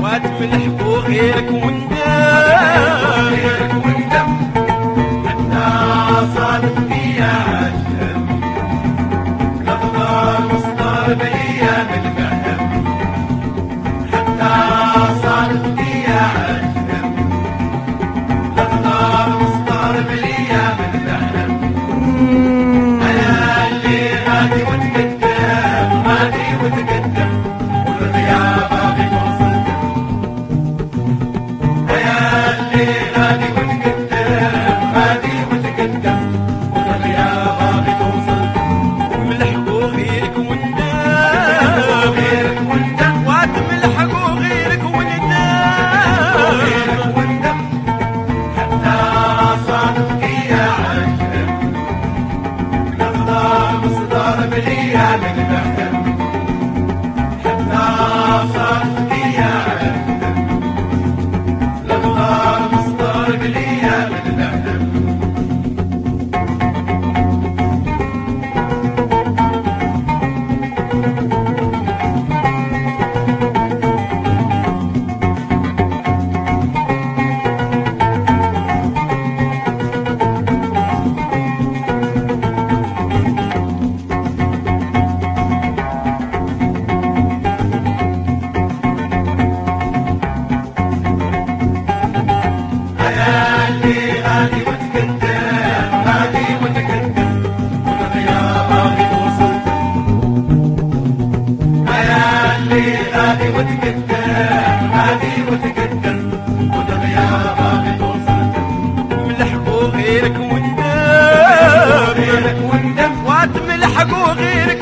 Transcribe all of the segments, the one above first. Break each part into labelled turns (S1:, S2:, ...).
S1: واتملح وغيرك وندم حتى صادف فيا عجم لفظة مصدر بأيام الفهم حتى صادف فيا عجم لفظة مصدر بأيام الفهم أنا اللي غادي وتقدم غادي وتقدم والغياب باقي توصل يا اللي غادي وتقدم غادي وتقدم والغياب باقي توصل وملح وغيرك وندم واتملح وغيرك وندم حتى صادف فيا عجم لفظة مصدر بالأيام الفهم حتى صادف فيا عجم لفظة مصدر بالأيام الفهم غادي وتقدم غادي وتقدم والغياب باقي توصل يا اللي غادي وتقدم غادي وتقدم والغياب باقي توصل ملح وغيرك وندم واتملح وغيرك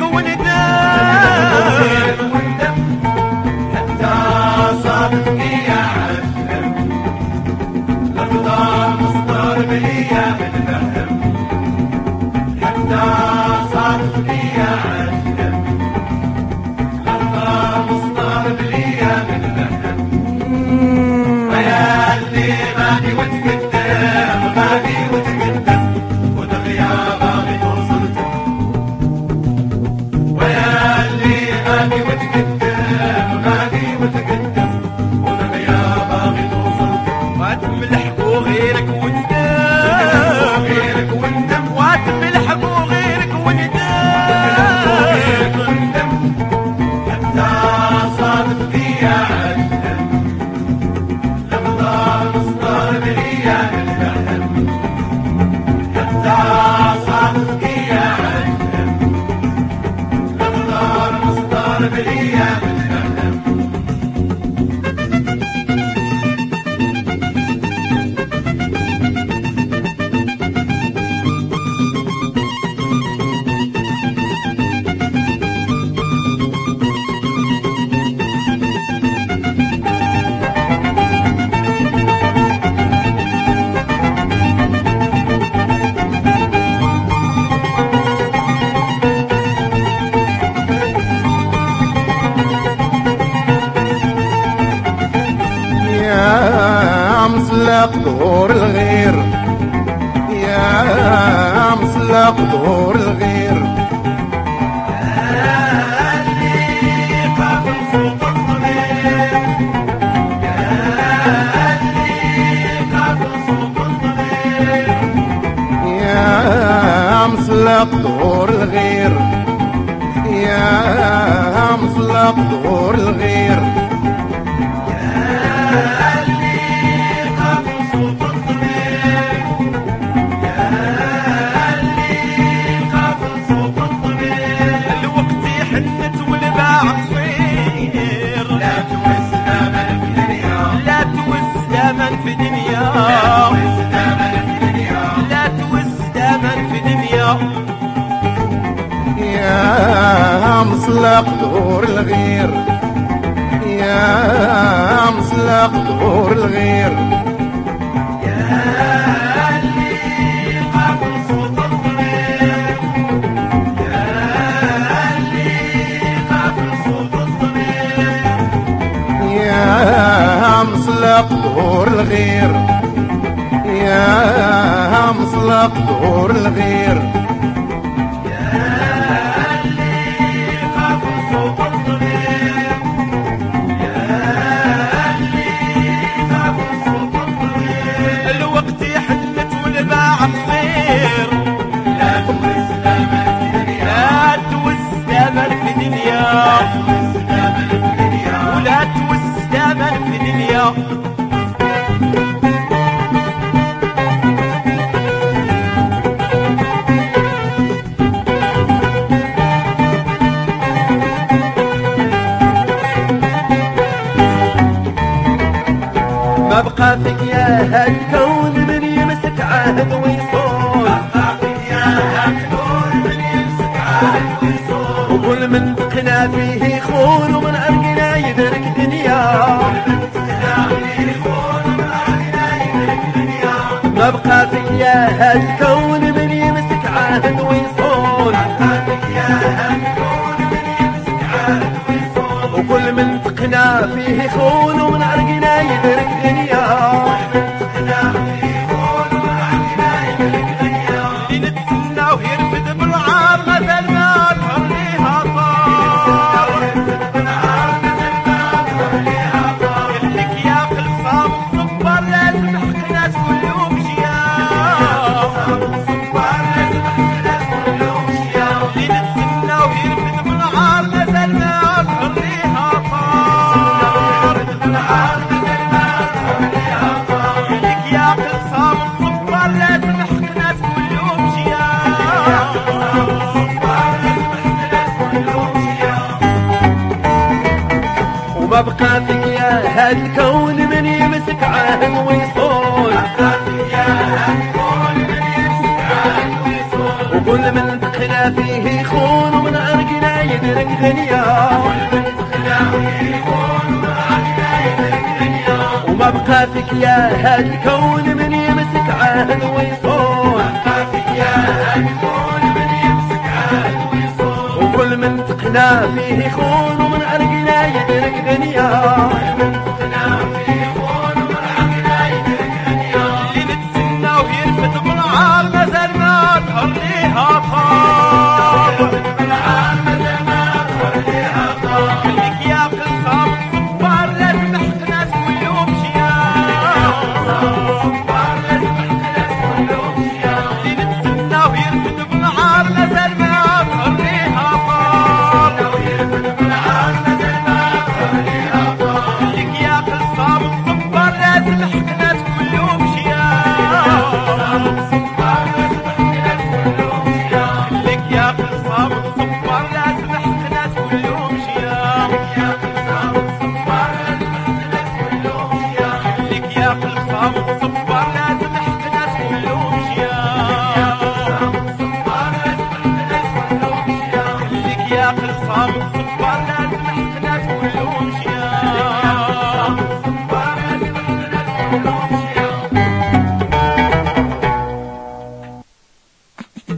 S1: وندم حتى صادف فيا عجم لفظة مصدر بأيام الفهم حتى صادف فيا عجم لفظة مصدر بأيام الفهم يا اللي غادي وتقدم غادي وتقدم والغياب باقي توصل ويا اللي غادي وتقدم غادي وتقدم والغياب باقي توصل واتملح وغيرك وندم واتملح وغيرك وندم حتى صادف فيا عجم لفظة مصدر بأيام الفهم حتى صادف فيا عجم لفظة مصدر بأيام الفهم
S2: مسلق ظهور الغير يا مسلق ظهور الغير
S1: اللي قابل صوت الضمير اللي قابل صوت الضمير
S2: يا مسلق ظهور الغير يا مسلق ظهور الغير
S1: في دنيا لا توز داما في دنيا
S2: يا مسلق ظهور الغير يا مسلق ظهور الغير
S1: يا اللي قابل صوت الضمير يا اللي قابل صوت الضمير
S2: يا مسلق ظهور الغير يا مسلق ظهور الغير
S1: اللي قابل صوت الضمير يا
S2: الدنيا. ما بقى فيك يا هالكون من يمسك عهد ويصون، وكل من بقنا فيه يخون ومن أرقنا يدرك دنيا. ما بقى فيك يا هالكون من يمسك عهد ويصون، وكل من بقنا فيه يخون ومن أرقنا يدرك دنيا. اللي نتسنى ويرفد بالعار مثل ما تهريها طار، قلتلك يا قلصام الصبر لازم حقنا كل يوم شياء. اللي نتسنى ويرفد بالعار مثل ما تهريها طار، قلتلك يا قلصام الصبر لازم حقنا كل يوم شياء. وما بقى فيك يا هالكون من يمسك عهد ويصون، وكل من بقنا فيه يخون ومن أرقنا يدرك دنيا. وما بقى فيك يا هالكون من يمسك عهد ويصون، وكل من تقنا فيه يخون ومن أرقنا يدرك دنيا. اللي نتسنى ويرفد بالعار مازال ما ظهر ليها طار، قلتلك يا قلصام الصبار لازم حقنا كل يوم شياء. اللي نتسنى ويرفد بالعار مازال ما ظهر ليها طار، قلتلك يا قلصام الصبار لازم حقنا كل يوم شياء. قلتلك يا قلصام الصبار لازم حقنا كل يوم شياء. قلتلك يا قلصام الصبار لازم حقنا كل يوم شياء. قلتلك يا قلصام الصبار لازم